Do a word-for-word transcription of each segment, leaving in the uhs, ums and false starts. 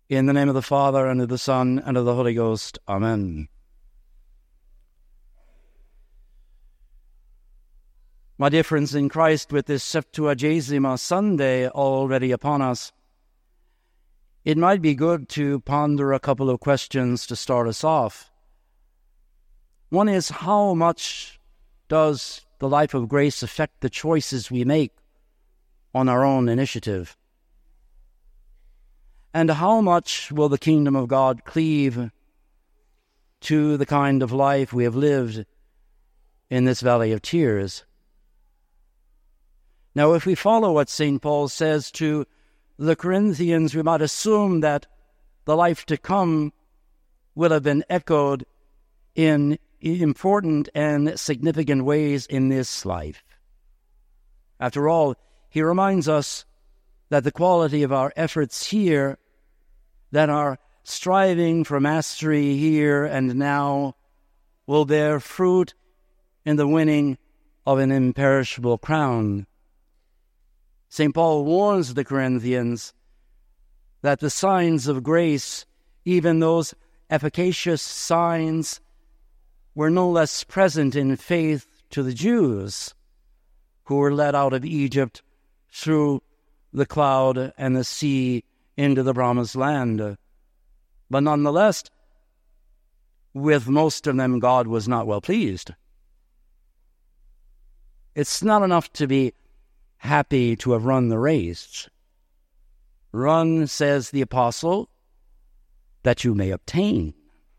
In the name of the Father, and of the Son, and of the Holy Ghost. Amen. My dear friends in Christ, with this Septuagesima Sunday already upon us, it might be good to ponder a couple of questions to start us off. One is, how much does the life of grace affect the choices we make on our own initiative? And how much will the kingdom of God cleave to the kind of life we have lived in this valley of tears? Now, if we follow what Saint Paul says to the Corinthians, we might assume that the life to come will have been echoed in important and significant ways in this life. After all, he reminds us that the quality of our efforts here, that our striving for mastery here and now, will bear fruit in the winning of an imperishable crown. Saint Paul warns the Corinthians that the signs of grace, even those efficacious signs, were no less present in faith to the Jews who were led out of Egypt through the cloud and the sea into the promised land. But nonetheless, with most of them, God was not well pleased. It's not enough to be happy to have run the race. Run, says the apostle, that you may obtain.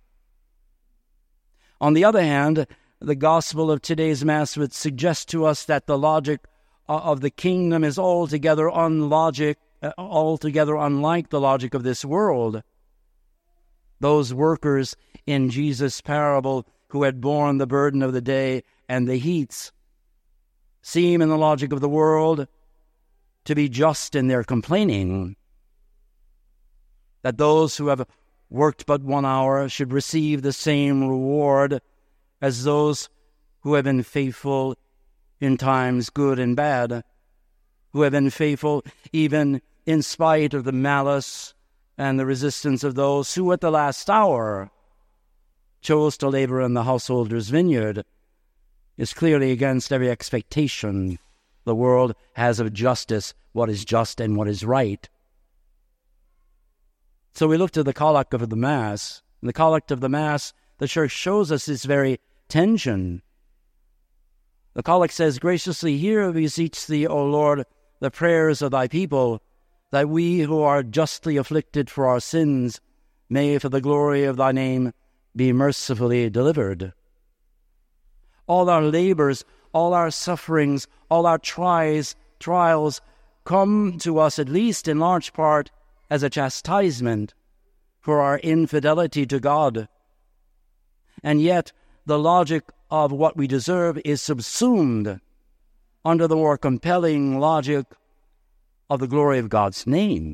On the other hand, the gospel of today's Mass would suggest to us that the logic of the kingdom is altogether unlogic, altogether unlike the logic of this world. Those workers in Jesus' parable who had borne the burden of the day and the heats seem in the logic of the world to be just in their complaining, that those who have worked but one hour should receive the same reward as those who have been faithful in times good and bad, who have been faithful even in spite of the malice and the resistance of those who at the last hour chose to labor in the householder's vineyard, is clearly against every expectation the world has of justice, what is just and what is right. So we look to the collect of the Mass. In the collect of the Mass, the Church shows us this very tension. The collect says, "Graciously hear, we beseech thee, O Lord, the prayers of thy people, that we who are justly afflicted for our sins may, for the glory of thy name, be mercifully delivered." All our labors, all our sufferings, all our tries, trials come to us, at least in large part, as a chastisement for our infidelity to God. And yet, the logic of what we deserve is subsumed under the more compelling logic of the glory of God's name.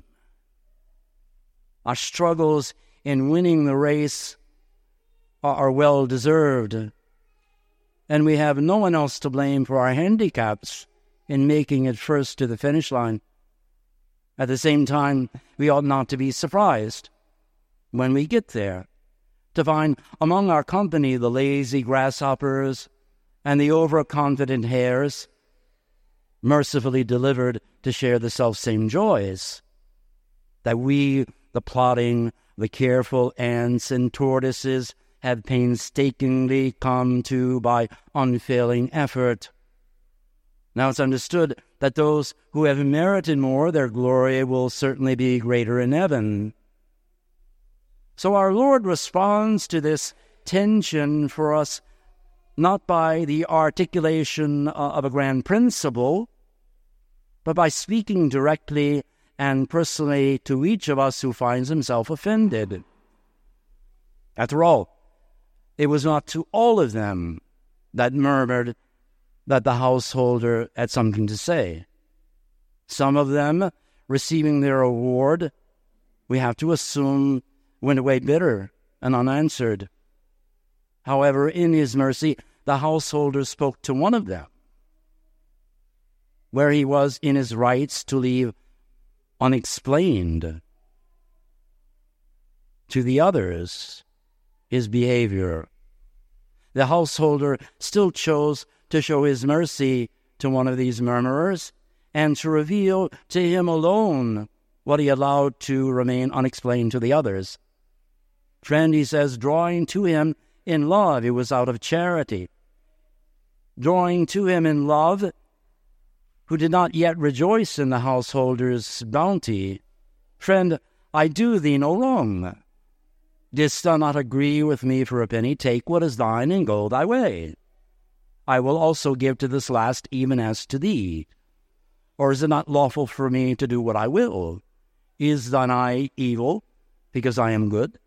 Our struggles in winning the race are, are well-deserved, and we have no one else to blame for our handicaps in making it first to the finish line. At the same time, we ought not to be surprised when we get there to find among our company the lazy grasshoppers and the overconfident hares, mercifully delivered to share the selfsame joys that we, the plodding, the careful ants and tortoises, have painstakingly come to by unfailing effort. Now it's understood that those who have merited more, their glory will certainly be greater in heaven. So our Lord responds to this tension for us not by the articulation of a grand principle, but by speaking directly and personally to each of us who finds himself offended. After all, it was not to all of them that murmured that the householder had something to say. Some of them, receiving their award, we have to assume went away bitter and unanswered. However, in his mercy, the householder spoke to one of them, where he was in his rights to leave unexplained. to the others, his behavior. The householder still chose to show his mercy to one of these murmurers and to reveal to him alone what he allowed to remain unexplained to the others. Friend, he says, drawing to him in love, it was out of charity. Drawing to him in love, who did not yet rejoice in the householder's bounty. Friend, I do thee no wrong. Didst thou not agree with me for a penny? Take what is thine and go thy way. I will also give to this last even as to thee. Or is it not lawful for me to do what I will? Is thine eye evil because I am good?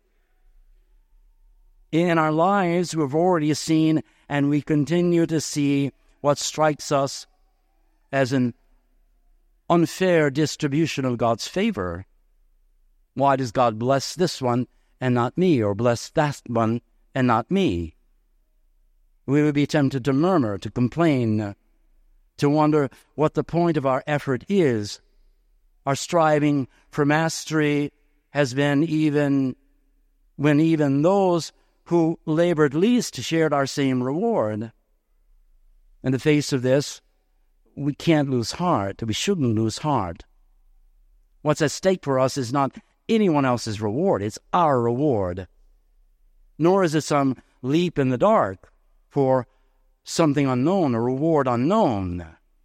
In our lives, we've already seen and we continue to see what strikes us as an unfair distribution of God's favor. Why does God bless this one and not me, or bless that one and not me? We would be tempted to murmur, to complain, to wonder what the point of our effort is. Our striving for mastery has been even when even those who labored least shared our same reward. In the face of this, we can't lose heart. We shouldn't lose heart. What's at stake for us is not anyone else's reward. It's our reward. Nor is it some leap in the dark for something unknown, a reward unknown.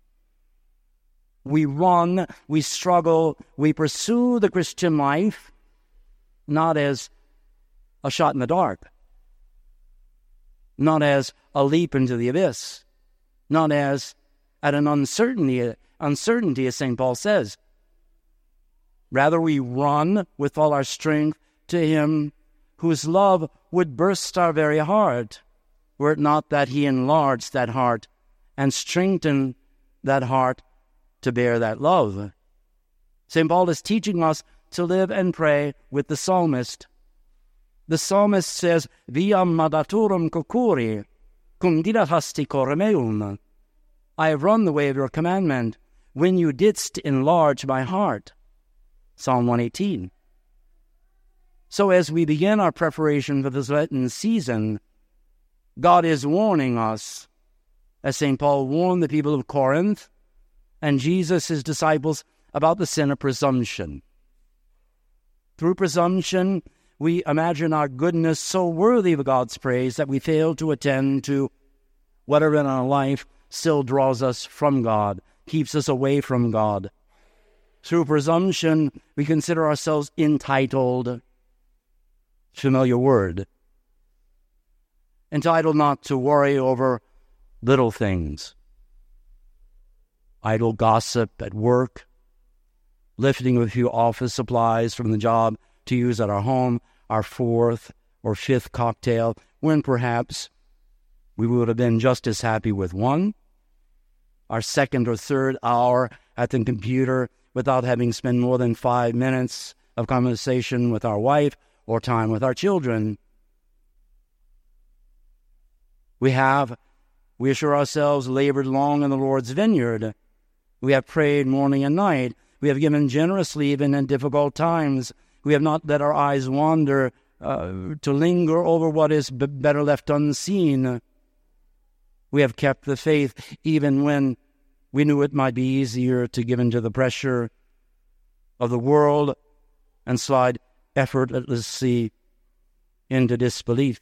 We run, we struggle, we pursue the Christian life, not as a shot in the dark, not as a leap into the abyss, not as at an uncertainty, uncertainty, as Saint Paul says. Rather, we run with all our strength to him whose love would burst our very heart, were it not that he enlarged that heart and strengthened that heart to bear that love. Saint Paul is teaching us to live and pray with the psalmist. The psalmist says, Viam madaturum cocuri, cum dirahasti cor meum. I have run the way of your commandment, when you didst enlarge my heart. Psalm one eighteen. So as we begin our preparation for this Lenten season, God is warning us, as Saint Paul warned the people of Corinth and Jesus, his disciples, about the sin of presumption. Through presumption, we imagine our goodness so worthy of God's praise that we fail to attend to whatever in our life still draws us from God, keeps us away from God. Through presumption, we consider ourselves entitled, familiar word, entitled not to worry over little things, idle gossip at work, lifting a few office supplies from the job to use at our home, our fourth or fifth cocktail, when perhaps we would have been just as happy with one, our second or third hour at the computer without having spent more than five minutes of conversation with our wife or time with our children. We have, we assure ourselves, labored long in the Lord's vineyard. We have prayed morning and night. We have given generously even in difficult times. We have not let our eyes wander uh, to linger over what is b- better left unseen. We have kept the faith even when we knew it might be easier to give in to the pressure of the world and slide effortlessly into disbelief.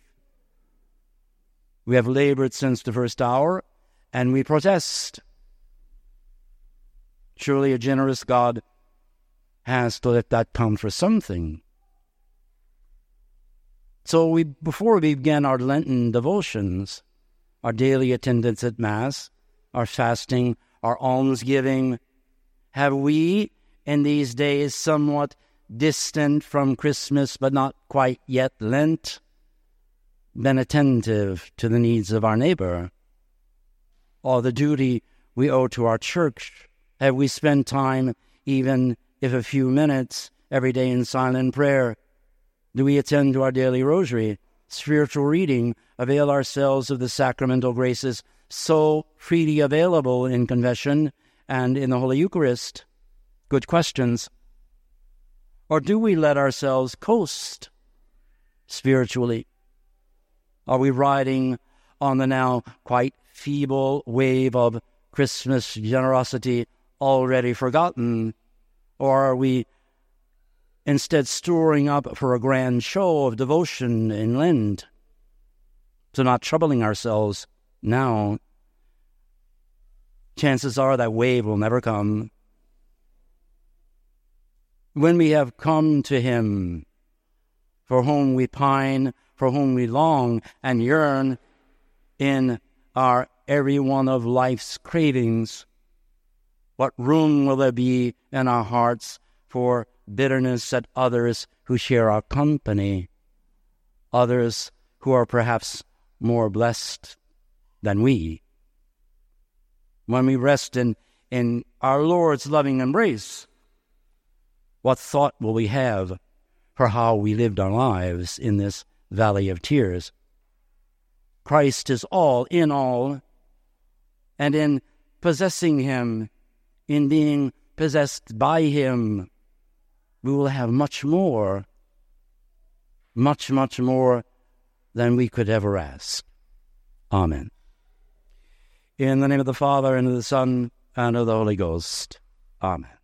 We have labored since the first hour, and we protest. Surely a generous God has to let that count for something. So we, before we begin our Lenten devotions, our daily attendance at Mass, our fasting, our almsgiving, have we, in these days somewhat distant from Christmas but not quite yet Lent, been attentive to the needs of our neighbor, or the duty we owe to our church? Have we spent time, even if a few minutes, every day in silent prayer? Do we attend to our daily rosary, spiritual reading, avail ourselves of the sacramental graces so freely available in confession and in the Holy Eucharist? Good questions. Or do we let ourselves coast spiritually? Are we riding on the now quite feeble wave of Christmas generosity already forgotten? Or are we instead storing up for a grand show of devotion in Lent, so not troubling ourselves now? Chances are that wave will never come. When we have come to him, for whom we pine, for whom we long and yearn in our every one of life's cravings, what room will there be in our hearts for bitterness at others who share our company, others who are perhaps more blessed than we? When we rest in, in our Lord's loving embrace, what thought will we have for how we lived our lives in this valley of tears? Christ is all in all, and in possessing him, in being possessed by him, we will have much more, much, much more than we could ever ask. Amen. In the name of the Father, and of the Son, and of the Holy Ghost. Amen.